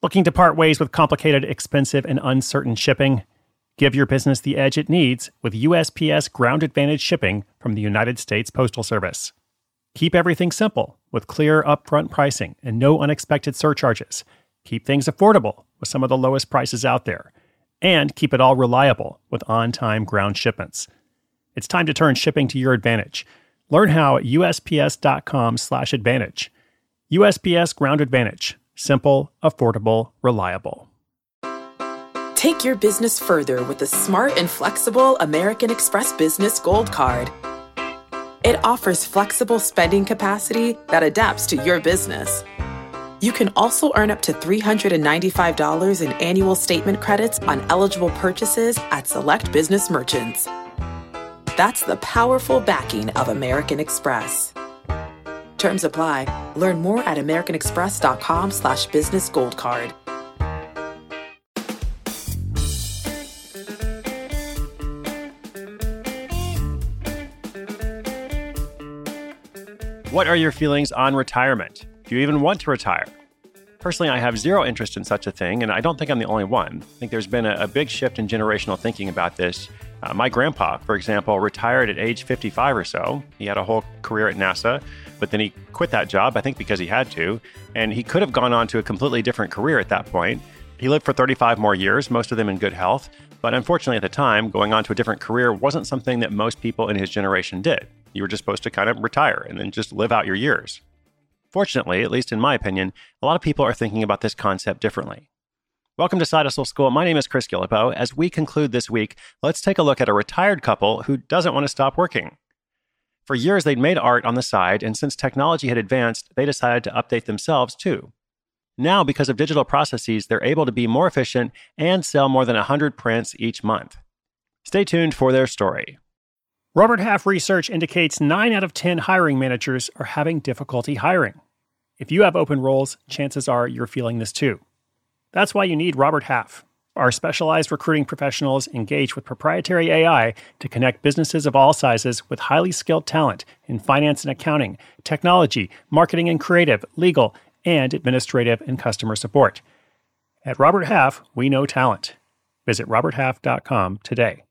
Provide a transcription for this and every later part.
Looking to part ways with complicated, expensive, and uncertain shipping? Give your business the edge it needs with USPS Ground Advantage shipping from the United States Postal Service. Keep everything simple with clear upfront pricing and no unexpected surcharges. Keep things affordable with some of the lowest prices out there. And keep it all reliable with on-time ground shipments. It's time to turn shipping to your advantage. Learn how at USPS.com/advantage. USPS Ground Advantage. Simple, affordable, reliable. Take your business further with the smart and flexible American Express Business Gold Card. It offers flexible spending capacity that adapts to your business. You can also earn up to $395 in annual statement credits on eligible purchases at select business merchants. That's the powerful backing of American Express. Terms apply. Learn more at americanexpress.com/business gold card. What are your feelings on retirement? Do you even want to retire? Personally, I have zero interest in such a thing, and I don't think I'm the only one. I think there's been a big shift in generational thinking about this. My grandpa, for example, retired at age 55 or so. He had a whole career at NASA, but then he quit that job, I think because he had to, and he could have gone on to a completely different career at that point. He lived for 35 more years, most of them in good health, but unfortunately at the time, going on to a different career wasn't something that most people in his generation did. You were just supposed to kind of retire and then just live out your years. Fortunately, at least in my opinion, a lot of people are thinking about this concept differently. Welcome to Side Hustle School. My name is Chris Guillebeau. As we conclude this week, let's take a look at a retired couple who doesn't want to stop working. For years, they'd made art on the side, and since technology had advanced, they decided to update themselves too. Now, because of digital processes, they're able to be more efficient and sell more than 100 prints each month. Stay tuned for their story. Robert Half research indicates 9 out of 10 hiring managers are having difficulty hiring. If you have open roles, chances are you're feeling this too. That's why you need Robert Half. Our specialized recruiting professionals engage with proprietary AI to connect businesses of all sizes with highly skilled talent in finance and accounting, technology, marketing and creative, legal, and administrative and customer support. At Robert Half, we know talent. Visit roberthalf.com today.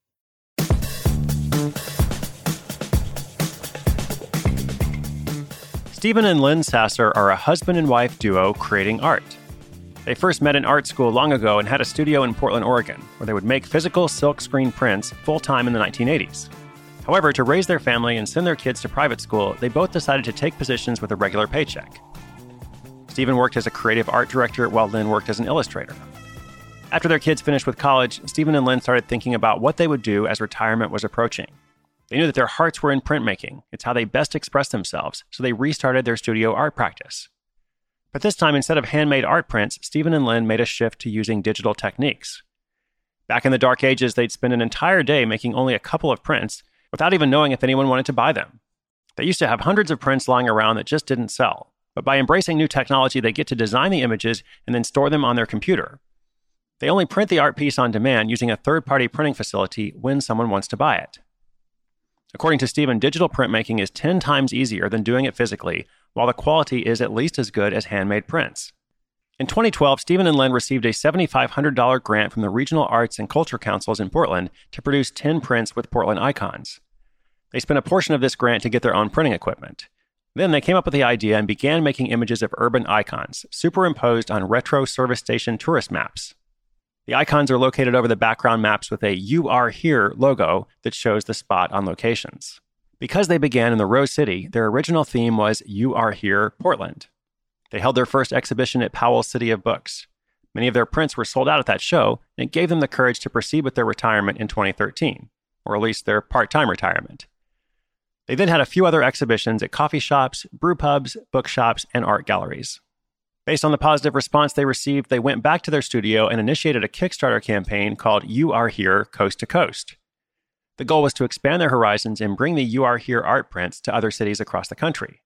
Stephen and Lynn Sasser are a husband and wife duo creating art. They first met in art school long ago and had a studio in Portland, Oregon, where they would make physical silkscreen prints full-time in the 1980s. However, to raise their family and send their kids to private school, they both decided to take positions with a regular paycheck. Stephen worked as a creative art director while Lynn worked as an illustrator. After their kids finished with college, Stephen and Lynn started thinking about what they would do as retirement was approaching. They knew that their hearts were in printmaking. It's how they best express themselves, so they restarted their studio art practice. But this time, instead of handmade art prints, Stephen and Lynn made a shift to using digital techniques. Back in the dark ages, they'd spend an entire day making only a couple of prints without even knowing if anyone wanted to buy them. They used to have hundreds of prints lying around that just didn't sell. But by embracing new technology, they get to design the images and then store them on their computer. They only print the art piece on demand using a third-party printing facility when someone wants to buy it. According to Stephen, digital printmaking is 10 times easier than doing it physically, while the quality is at least as good as handmade prints. In 2012, Stephen and Lynn received a $7,500 grant from the Regional Arts and Culture Councils in Portland to produce 10 prints with Portland icons. They spent a portion of this grant to get their own printing equipment. Then they came up with the idea and began making images of urban icons, superimposed on retro service station tourist maps. The icons are located over the background maps with a "You Are Here" logo that shows the spot on locations. Because they began in the Rose City, their original theme was "You Are Here, Portland." They held their first exhibition at Powell City of Books. Many of their prints were sold out at that show, and it gave them the courage to proceed with their retirement in 2013, or at least their part-time retirement. They then had a few other exhibitions at coffee shops, brew pubs, bookshops, and art galleries. Based on the positive response they received, they went back to their studio and initiated a Kickstarter campaign called "You Are Here, Coast to Coast." The goal was to expand their horizons and bring the "You Are Here" art prints to other cities across the country.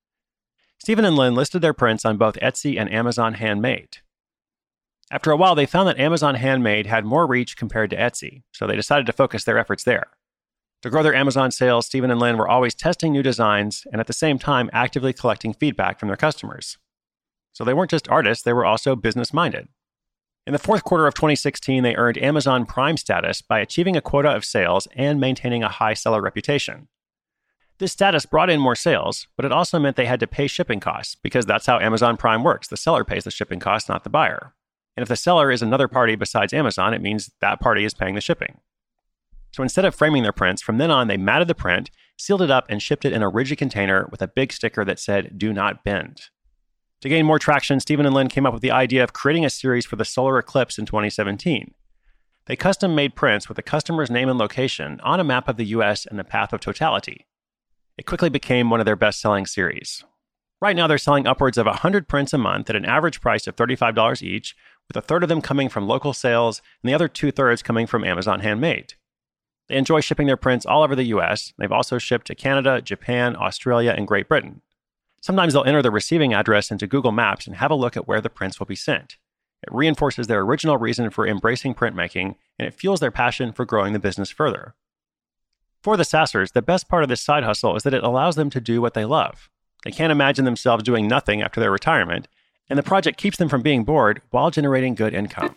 Stephen and Lynn listed their prints on both Etsy and Amazon Handmade. After a while, they found that Amazon Handmade had more reach compared to Etsy, so they decided to focus their efforts there. To grow their Amazon sales, Stephen and Lynn were always testing new designs and at the same time actively collecting feedback from their customers. So they weren't just artists, they were also business-minded. In the fourth quarter of 2016, they earned Amazon Prime status by achieving a quota of sales and maintaining a high seller reputation. This status brought in more sales, but it also meant they had to pay shipping costs, because that's how Amazon Prime works. The seller pays the shipping costs, not the buyer. And if the seller is another party besides Amazon, it means that party is paying the shipping. So instead of framing their prints, from then on, they matted the print, sealed it up, and shipped it in a rigid container with a big sticker that said, "Do not bend." To gain more traction, Stephen and Lynn came up with the idea of creating a series for the solar eclipse in 2017. They custom-made prints with the customer's name and location on a map of the US and the path of totality. It quickly became one of their best-selling series. Right now, they're selling upwards of 100 prints a month at an average price of $35 each, with a third of them coming from local sales and the other two-thirds coming from Amazon Handmade. They enjoy shipping their prints all over the US. They've also shipped to Canada, Japan, Australia, and Great Britain. Sometimes they'll enter the receiving address into Google Maps and have a look at where the prints will be sent. It reinforces their original reason for embracing printmaking, and it fuels their passion for growing the business further. For the Sassers, the best part of this side hustle is that it allows them to do what they love. They can't imagine themselves doing nothing after their retirement, and the project keeps them from being bored while generating good income.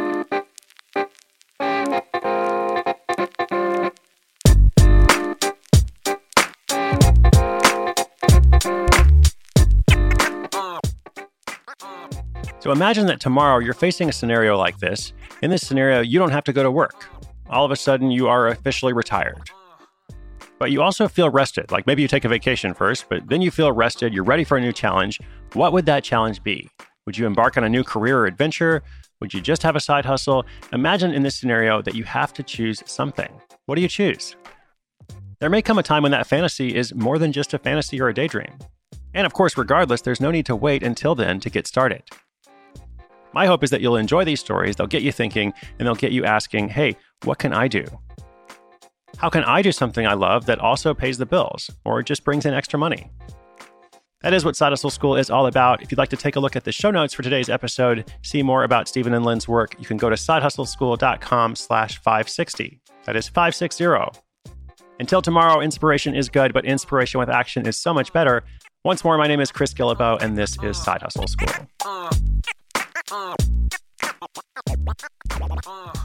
So imagine that tomorrow you're facing a scenario like this. In this scenario, you don't have to go to work. All of a sudden, you are officially retired. But you also feel rested. Like maybe you take a vacation first, but then you feel rested. You're ready for a new challenge. What would that challenge be? Would you embark on a new career or adventure? Would you just have a side hustle? Imagine in this scenario that you have to choose something. What do you choose? There may come a time when that fantasy is more than just a fantasy or a daydream. And of course, regardless, there's no need to wait until then to get started. My hope is that you'll enjoy these stories, they'll get you thinking, and they'll get you asking, hey, what can I do? How can I do something I love that also pays the bills, or just brings in extra money? That is what Side Hustle School is all about. If you'd like to take a look at the show notes for today's episode, see more about Stephen and Lynn's work, you can go to sidehustleschool.com/560. That is 560. Until tomorrow, inspiration is good, but inspiration with action is so much better. Once more, my name is Chris Guillebeau, and this is Side Hustle School.